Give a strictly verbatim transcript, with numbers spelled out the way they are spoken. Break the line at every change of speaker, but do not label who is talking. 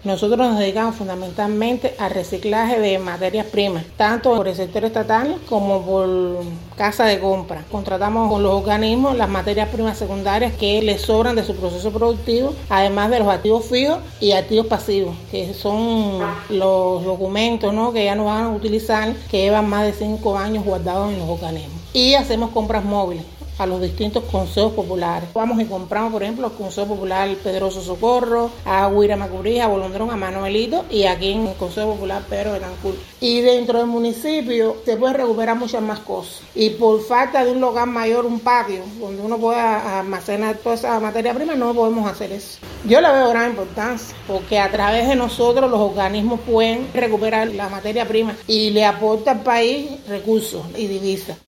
Nosotros nos dedicamos fundamentalmente al reciclaje de materias primas, tanto por el sector estatal como por casa de compra. Contratamos con los organismos las materias primas secundarias que les sobran de su proceso productivo, además de los activos fijos y activos pasivos, que son los documentos, ¿no?, que ya no van a utilizar, que llevan más de cinco años guardados en los organismos. Y hacemos compras móviles a los distintos consejos populares. Vamos y compramos, por ejemplo, al Consejo Popular Pedroso Socorro, a Huira Macurí, a Bolondrón, a Manuelito y aquí en el Consejo Popular Pedro Betancourt. Y dentro del municipio se puede recuperar muchas más cosas. Y por falta de un lugar mayor, un patio, donde uno pueda almacenar toda esa materia prima, no podemos hacer eso. Yo le veo gran importancia, porque a través de nosotros los organismos pueden recuperar la materia prima y le aporta al país recursos y divisas.